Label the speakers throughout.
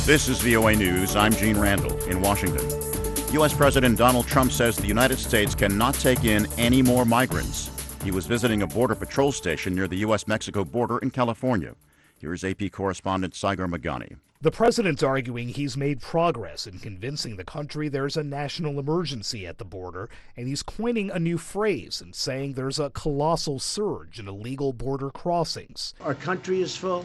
Speaker 1: This is VOA News. I'm Gene Randall in Washington. U.S. President Donald Trump says the United States cannot take in any more migrants. He was visiting a Border Patrol station near the U.S.-Mexico border in California. Here's AP correspondent Sagar Meghani.
Speaker 2: The president's arguing he's made progress in convincing the country there's a national emergency at the border, and he's coining a new phrase and saying there's a colossal surge in illegal border crossings.
Speaker 3: Our country is full.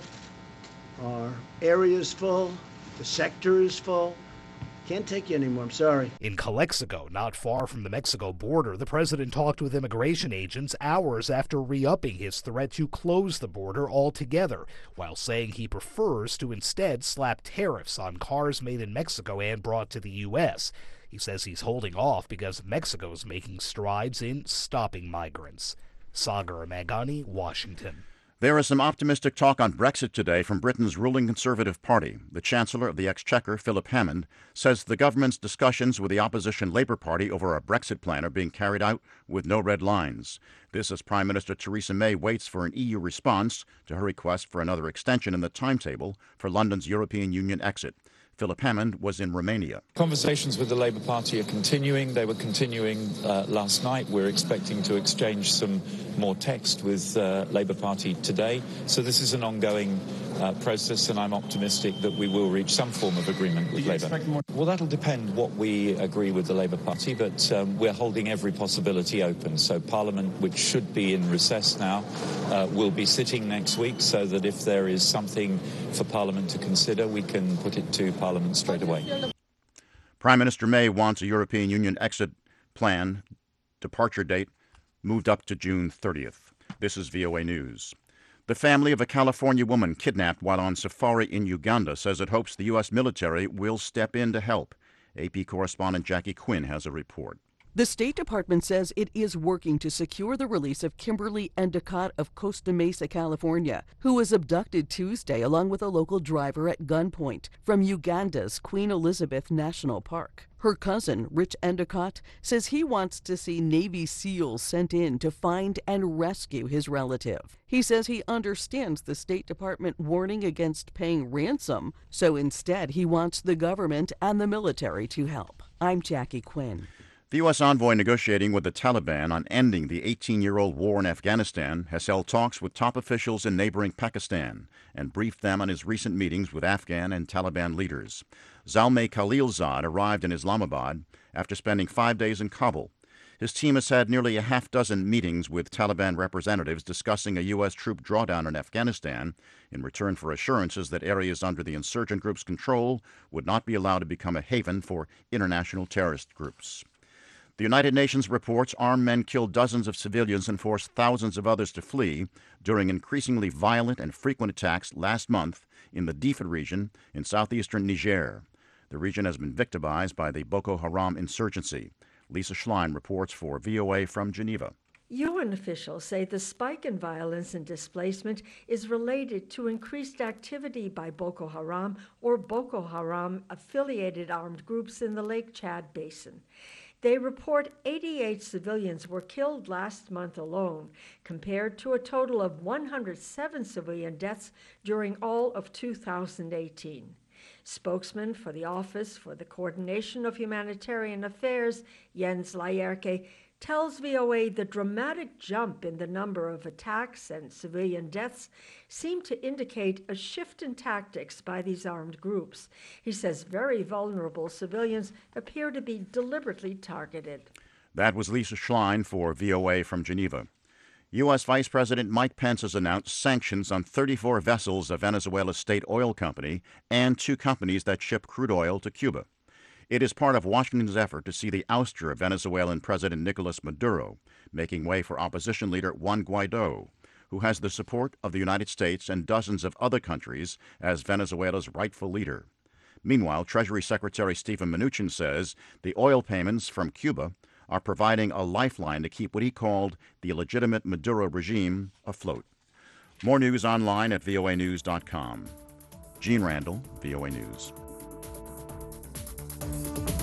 Speaker 3: Our area is full. The sector is full. Can't take you anymore, I'm sorry.
Speaker 2: In Calexico, not far from the Mexico border, the president talked with immigration agents hours after re-upping his threat to close the border altogether, while saying he prefers to instead slap tariffs on cars made in Mexico and brought to the U.S. He says he's holding off because Mexico's making strides in stopping migrants. Sagar Meghani, Washington.
Speaker 1: There is some optimistic talk on Brexit today from Britain's ruling Conservative Party. The Chancellor of the Exchequer, Philip Hammond, says the government's discussions with the opposition Labour Party over a Brexit plan are being carried out with no red lines. This as Prime Minister Theresa May waits for an EU response to her request for another extension in the timetable for London's European Union exit. Philip Hammond was in Romania.
Speaker 4: Conversations with the Labour Party are continuing. They were continuing last night. We're expecting to exchange some more text with Labour Party today. So this is an ongoing process, and I'm optimistic that we will reach some form of agreement with Labour. Well, that'll depend what we agree with the Labour Party, but we're holding every possibility open. So Parliament, which should be in recess now, will be sitting next week so that if there is something for Parliament to consider, we can put it to Parliament straight away.
Speaker 1: Prime Minister May wants a European Union exit plan departure date moved up to June 30th. This is VOA News. The family of a California woman kidnapped while on safari in Uganda says it hopes the U.S. military will step in to help. AP correspondent Jackie Quinn has a report.
Speaker 5: The State Department says it is working to secure the release of Kimberly Endicott of Costa Mesa, California, who was abducted Tuesday along with a local driver at gunpoint from Uganda's Queen Elizabeth National Park. Her cousin, Rich Endicott, says he wants to see Navy SEALs sent in to find and rescue his relative. He says he understands the State Department warning against paying ransom, so instead he wants the government and the military to help. I'm Jackie Quinn.
Speaker 1: The U.S. envoy negotiating with the Taliban on ending the 18-year-old war in Afghanistan has held talks with top officials in neighboring Pakistan and briefed them on his recent meetings with Afghan and Taliban leaders. Zalmay Khalilzad arrived in Islamabad after spending 5 days in Kabul. His team has had nearly a half-dozen meetings with Taliban representatives discussing a U.S. troop drawdown in Afghanistan in return for assurances that areas under the insurgent group's control would not be allowed to become a haven for international terrorist groups. The United Nations reports armed men killed dozens of civilians and forced thousands of others to flee during increasingly violent and frequent attacks last month in the Difa region in southeastern Niger. The region has been victimized by the Boko Haram insurgency. Lisa Schlein reports for VOA from Geneva.
Speaker 6: UN officials say the spike in violence and displacement is related to increased activity by Boko Haram or Boko Haram-affiliated armed groups in the Lake Chad Basin. They report 88 civilians were killed last month alone, compared to a total of 107 civilian deaths during all of 2018. Spokesman for the Office for the Coordination of Humanitarian Affairs, Jens Laerke, tells VOA the dramatic jump in the number of attacks and civilian deaths seem to indicate a shift in tactics by these armed groups. He says very vulnerable civilians appear to be deliberately targeted.
Speaker 1: That was Lisa Schlein for VOA from Geneva. U.S. Vice President Mike Pence has announced sanctions on 34 vessels of Venezuela's state oil company and 2 companies that ship crude oil to Cuba. It is part of Washington's effort to see the ouster of Venezuelan President Nicolas Maduro, making way for opposition leader Juan Guaido, who has the support of the United States and dozens of other countries as Venezuela's rightful leader. Meanwhile, Treasury Secretary Stephen Mnuchin says the oil payments from Cuba are providing a lifeline to keep what he called the illegitimate Maduro regime afloat. More news online at voanews.com. Gene Randall, VOA News.